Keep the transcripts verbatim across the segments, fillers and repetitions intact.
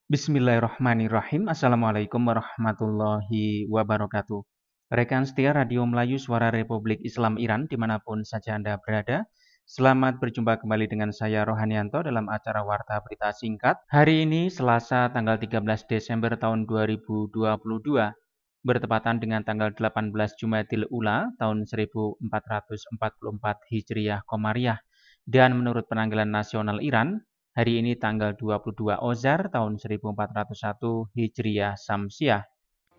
Bismillahirrahmanirrahim. Assalamualaikum warahmatullahi wabarakatuh. Rekan setia Radio Melayu Suara Republik Islam Iran dimanapun saja Anda berada. Selamat berjumpa kembali dengan saya Rohanianto dalam acara Warta Berita Singkat. Hari ini Selasa tanggal tiga belas Desember tahun dua ribu dua puluh dua. Bertepatan dengan tanggal delapan belas Jumadil Ula tahun seribu empat ratus empat puluh empat Hijriah Komariah. Dan menurut penanggalan nasional Iran, hari ini tanggal dua puluh dua Ozar tahun seribu empat ratus satu Hijriah Samsiah.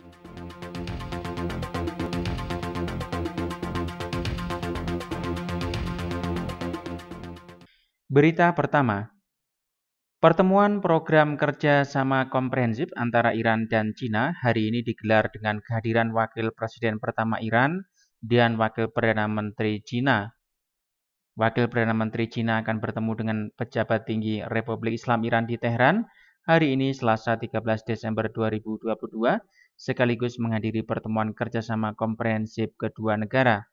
Berita pertama. Pertemuan program kerja sama komprehensif antara Iran dan Cina hari ini digelar dengan kehadiran Wakil Presiden pertama Iran dan Wakil Perdana Menteri Cina. Wakil Perdana Menteri Cina akan bertemu dengan pejabat tinggi Republik Islam Iran di Teheran hari ini Selasa tiga belas Desember dua ribu dua puluh dua, sekaligus menghadiri pertemuan kerjasama komprehensif kedua negara.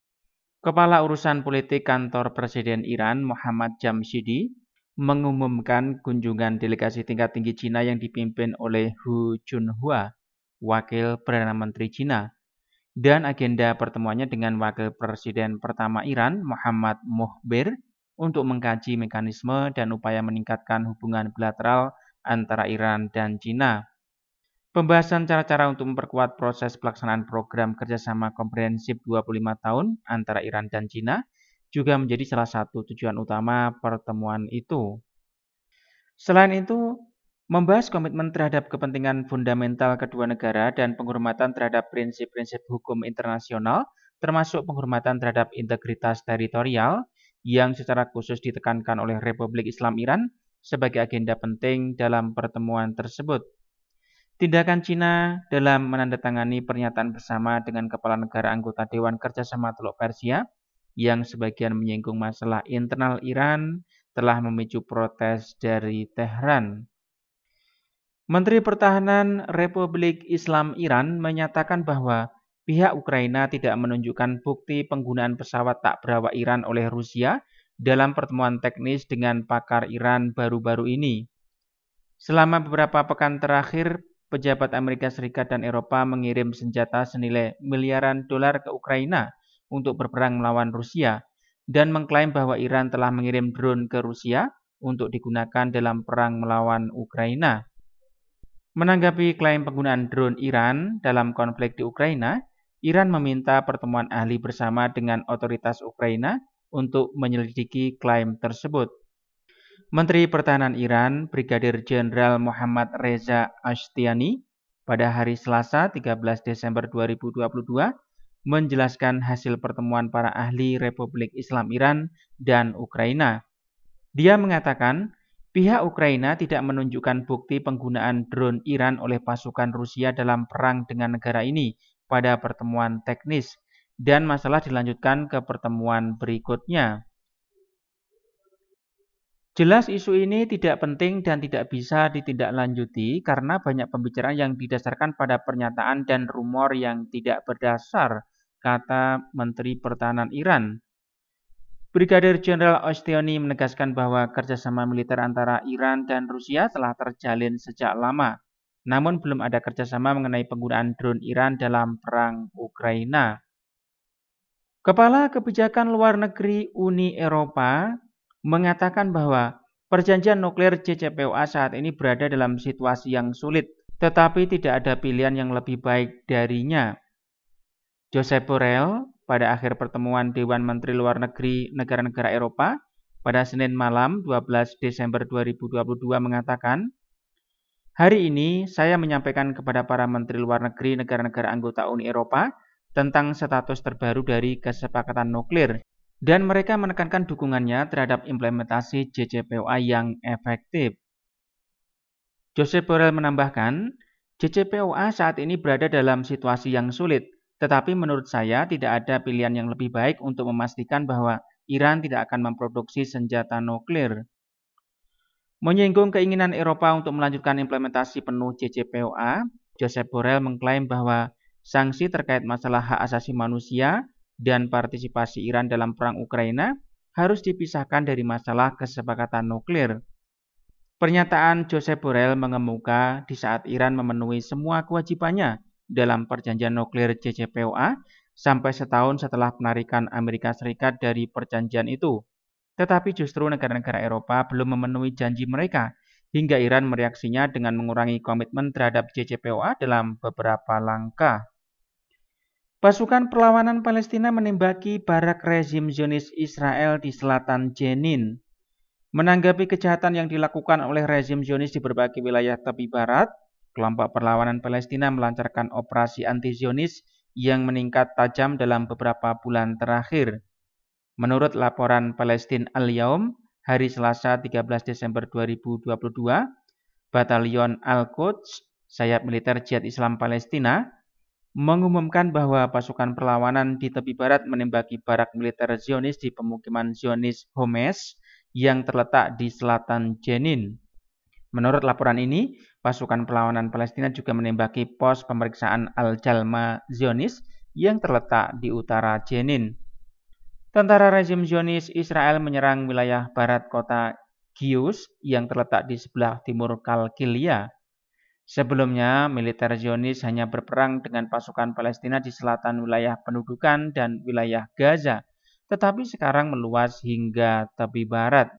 Kepala Urusan Politik Kantor Presiden Iran Muhammad Jamshidi mengumumkan kunjungan delegasi tingkat tinggi Cina yang dipimpin oleh Hu Junhua, Wakil Perdana Menteri Cina. Dan agenda pertemuannya dengan Wakil Presiden pertama Iran, Muhammad Mukhbir, untuk mengkaji mekanisme dan upaya meningkatkan hubungan bilateral antara Iran dan Cina. Pembahasan cara-cara untuk memperkuat proses pelaksanaan program kerjasama komprehensif dua puluh lima tahun antara Iran dan Cina juga menjadi salah satu tujuan utama pertemuan itu. Selain itu, membahas komitmen terhadap kepentingan fundamental kedua negara dan penghormatan terhadap prinsip-prinsip hukum internasional, termasuk penghormatan terhadap integritas teritorial, yang secara khusus ditekankan oleh Republik Islam Iran sebagai agenda penting dalam pertemuan tersebut. Tindakan Cina dalam menandatangani pernyataan bersama dengan kepala negara anggota Dewan Kerjasama Teluk Persia, yang sebagian menyinggung masalah internal Iran, telah memicu protes dari Teheran. Menteri Pertahanan Republik Islam Iran menyatakan bahwa pihak Ukraina tidak menunjukkan bukti penggunaan pesawat tak berawak Iran oleh Rusia dalam pertemuan teknis dengan pakar Iran baru-baru ini. Selama beberapa pekan terakhir, pejabat Amerika Serikat dan Eropa mengirim senjata senilai miliaran dolar ke Ukraina untuk berperang melawan Rusia dan mengklaim bahwa Iran telah mengirim drone ke Rusia untuk digunakan dalam perang melawan Ukraina. Menanggapi klaim penggunaan drone Iran dalam konflik di Ukraina, Iran meminta pertemuan ahli bersama dengan otoritas Ukraina untuk menyelidiki klaim tersebut. Menteri Pertahanan Iran, Brigadir Jenderal Muhammad Reza Ashtiani, pada hari Selasa tiga belas Desember dua ribu dua puluh dua, menjelaskan hasil pertemuan para ahli Republik Islam Iran dan Ukraina. Dia mengatakan, pihak Ukraina tidak menunjukkan bukti penggunaan drone Iran oleh pasukan Rusia dalam perang dengan negara ini pada pertemuan teknis, dan masalah dilanjutkan ke pertemuan berikutnya. Jelas isu ini tidak penting dan tidak bisa ditindaklanjuti karena banyak pembicaraan yang didasarkan pada pernyataan dan rumor yang tidak berdasar, kata Menteri Pertahanan Iran. Brigadir Jenderal Ashtiani menegaskan bahwa kerjasama militer antara Iran dan Rusia telah terjalin sejak lama, namun belum ada kerjasama mengenai penggunaan drone Iran dalam perang Ukraina. Kepala Kebijakan Luar Negeri Uni Eropa mengatakan bahwa perjanjian nuklir J C P O A saat ini berada dalam situasi yang sulit, tetapi tidak ada pilihan yang lebih baik darinya. Josep Borrell pada akhir pertemuan Dewan Menteri Luar Negeri negara-negara Eropa pada Senin malam dua belas Desember dua ribu dua puluh dua mengatakan, hari ini saya menyampaikan kepada para Menteri Luar Negeri negara-negara anggota Uni Eropa tentang status terbaru dari kesepakatan nuklir, dan mereka menekankan dukungannya terhadap implementasi J C P O A yang efektif. Josep Borrell menambahkan, J C P O A saat ini berada dalam situasi yang sulit, tetapi menurut saya tidak ada pilihan yang lebih baik untuk memastikan bahwa Iran tidak akan memproduksi senjata nuklir. Menyinggung keinginan Eropa untuk melanjutkan implementasi penuh J C P O A, Josep Borrell mengklaim bahwa sanksi terkait masalah hak asasi manusia dan partisipasi Iran dalam perang Ukraina harus dipisahkan dari masalah kesepakatan nuklir. Pernyataan Josep Borrell mengemuka di saat Iran memenuhi semua kewajibannya dalam perjanjian nuklir J C P O A sampai setahun setelah penarikan Amerika Serikat dari perjanjian itu. Tetapi justru negara-negara Eropa belum memenuhi janji mereka, hingga Iran mereaksinya dengan mengurangi komitmen terhadap J C P O A dalam beberapa langkah. Pasukan perlawanan Palestina menembaki barak rezim Zionis Israel di selatan Jenin. Menanggapi kejahatan yang dilakukan oleh rezim Zionis di berbagai wilayah tepi barat, kelompok perlawanan Palestina melancarkan operasi anti-Zionis yang meningkat tajam dalam beberapa bulan terakhir. Menurut laporan Palestine Al-Yaum, hari Selasa tiga belas Desember dua ribu dua puluh dua, Batalion Al-Quds, sayap militer Jihad Islam Palestina, mengumumkan bahwa pasukan perlawanan di tepi barat menembaki barak militer Zionis di pemukiman Zionis Homes yang terletak di selatan Jenin. Menurut laporan ini, pasukan perlawanan Palestina juga menembaki pos pemeriksaan Al-Jalma Zionis yang terletak di utara Jenin. Tentara rezim Zionis Israel menyerang wilayah barat kota Gius yang terletak di sebelah timur Kalkilia. Sebelumnya, militer Zionis hanya berperang dengan pasukan Palestina di selatan wilayah pendudukan dan wilayah Gaza, tetapi sekarang meluas hingga tepi barat.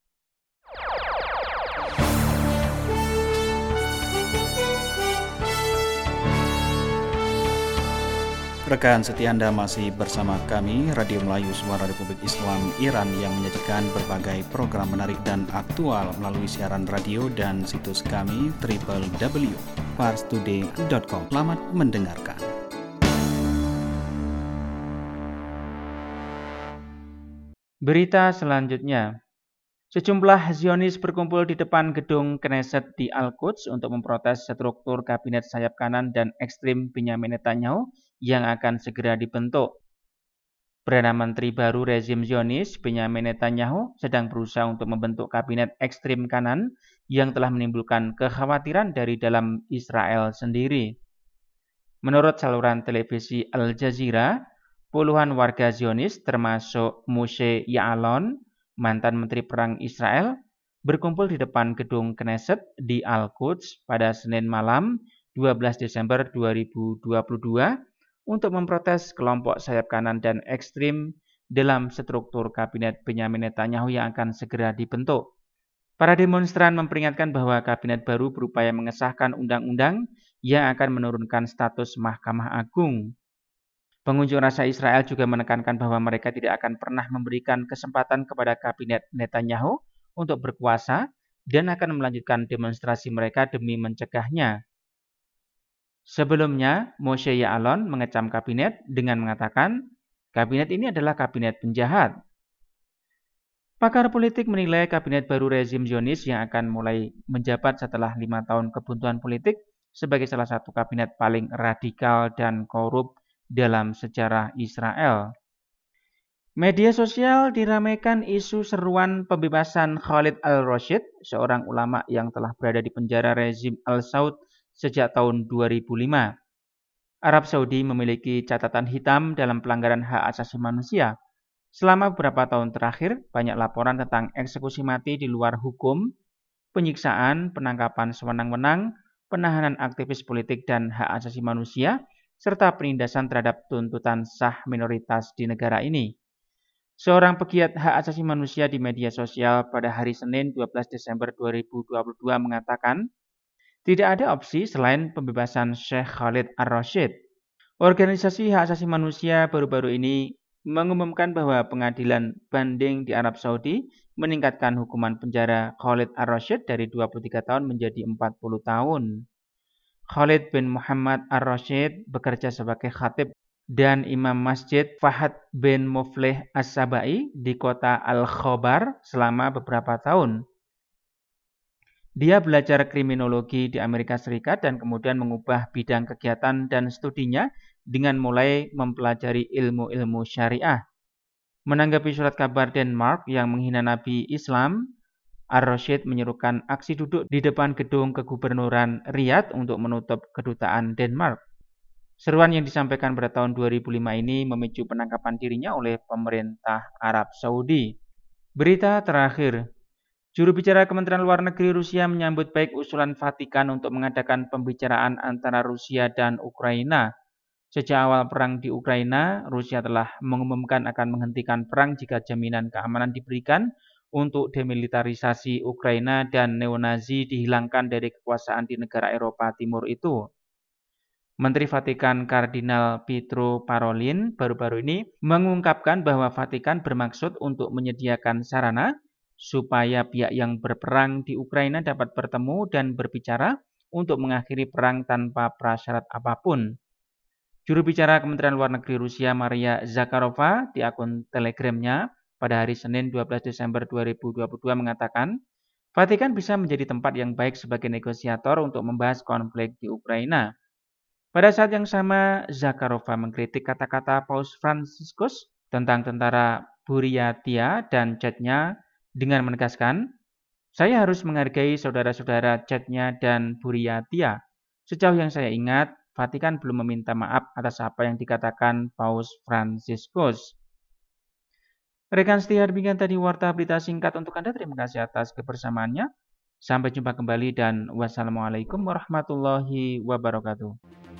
Rekan setia Anda masih bersama kami, Radio Melayu Suara Republik Islam Iran yang menyajikan berbagai program menarik dan aktual melalui siaran radio dan situs kami w w w titik pars today titik com. Selamat mendengarkan. Berita selanjutnya. Sejumlah Zionis berkumpul di depan gedung Knesset di Al-Quds untuk memprotes struktur kabinet sayap kanan dan ekstrim Benyamin Netanyahu yang akan segera dibentuk. Perdana Menteri baru rezim Zionis, Benyamin Netanyahu, sedang berusaha untuk membentuk kabinet ekstrim kanan yang telah menimbulkan kekhawatiran dari dalam Israel sendiri. Menurut saluran televisi Al Jazeera, puluhan warga Zionis termasuk Moshe Ya'alon, mantan Menteri Perang Israel, berkumpul di depan gedung Knesset di Al-Quds pada Senin malam dua belas Desember dua ribu dua puluh dua untuk memprotes kelompok sayap kanan dan ekstrim dalam struktur kabinet Benyamin Netanyahu yang akan segera dibentuk. Para demonstran memperingatkan bahwa kabinet baru berupaya mengesahkan undang-undang yang akan menurunkan status Mahkamah Agung. Pengunjuk rasa Israel juga menekankan bahwa mereka tidak akan pernah memberikan kesempatan kepada kabinet Netanyahu untuk berkuasa dan akan melanjutkan demonstrasi mereka demi mencegahnya. Sebelumnya, Moshe Ya'alon mengecam kabinet dengan mengatakan, kabinet ini adalah kabinet penjahat. Pakar politik menilai kabinet baru rezim Zionis yang akan mulai menjabat setelah lima tahun kebuntuan politik sebagai salah satu kabinet paling radikal dan korup dalam sejarah Israel. Media sosial diramaikan isu seruan pembebasan Khalid al-Rashid, seorang ulama yang telah berada di penjara rezim Al-Saud sejak tahun dua ribu lima. Arab Saudi memiliki catatan hitam dalam pelanggaran hak asasi manusia. Selama beberapa tahun terakhir, banyak laporan tentang eksekusi mati di luar hukum, penyiksaan, penangkapan sewenang-wenang, penahanan aktivis politik dan hak asasi manusia, serta penindasan terhadap tuntutan sah minoritas di negara ini. Seorang pegiat hak asasi manusia di media sosial pada hari Senin dua belas Desember dua ribu dua puluh dua mengatakan, tidak ada opsi selain pembebasan Sheikh Khalid al-Rashid. Organisasi hak asasi manusia baru-baru ini mengumumkan bahwa pengadilan banding di Arab Saudi meningkatkan hukuman penjara Khalid al-Rashid dari dua puluh tiga tahun menjadi empat puluh tahun. Khalid bin Muhammad al-Rashid bekerja sebagai khatib dan imam masjid Fahad bin Muflih As-Sabai di kota Al-Khobar selama beberapa tahun. Dia belajar kriminologi di Amerika Serikat dan kemudian mengubah bidang kegiatan dan studinya dengan mulai mempelajari ilmu-ilmu syariah. Menanggapi surat kabar Denmark yang menghina Nabi Islam, Al-Rashid menyerukan aksi duduk di depan gedung kegubernuran Riyadh untuk menutup kedutaan Denmark. Seruan yang disampaikan pada tahun dua ribu lima ini memicu penangkapan dirinya oleh pemerintah Arab Saudi. Berita terakhir, Juru bicara Kementerian Luar Negeri Rusia menyambut baik usulan Vatikan untuk mengadakan pembicaraan antara Rusia dan Ukraina. Sejak awal perang di Ukraina, Rusia telah mengumumkan akan menghentikan perang jika jaminan keamanan diberikan untuk demilitarisasi Ukraina dan neonazi dihilangkan dari kekuasaan di negara Eropa Timur itu. Menteri Vatikan Kardinal Pietro Parolin baru-baru ini mengungkapkan bahwa Vatikan bermaksud untuk menyediakan sarana supaya pihak yang berperang di Ukraina dapat bertemu dan berbicara untuk mengakhiri perang tanpa prasyarat apapun. Juru bicara Kementerian Luar Negeri Rusia Maria Zakharova di akun Telegramnya pada hari Senin dua belas Desember dua ribu dua puluh dua mengatakan, Vatikan bisa menjadi tempat yang baik sebagai negosiator untuk membahas konflik di Ukraina. Pada saat yang sama, Zakharova mengkritik kata-kata Paus Fransiskus tentang tentara Buryatia dan chatnya dengan menegaskan, saya harus menghargai saudara-saudara chatnya dan Buryatia. Sejauh yang saya ingat, Vatikan belum meminta maaf atas apa yang dikatakan Paus Fransiskus. Rekan setia, demikian tadi warta berita singkat untuk Anda. Terima kasih atas kebersamaannya. Sampai jumpa kembali dan wassalamualaikum warahmatullahi wabarakatuh.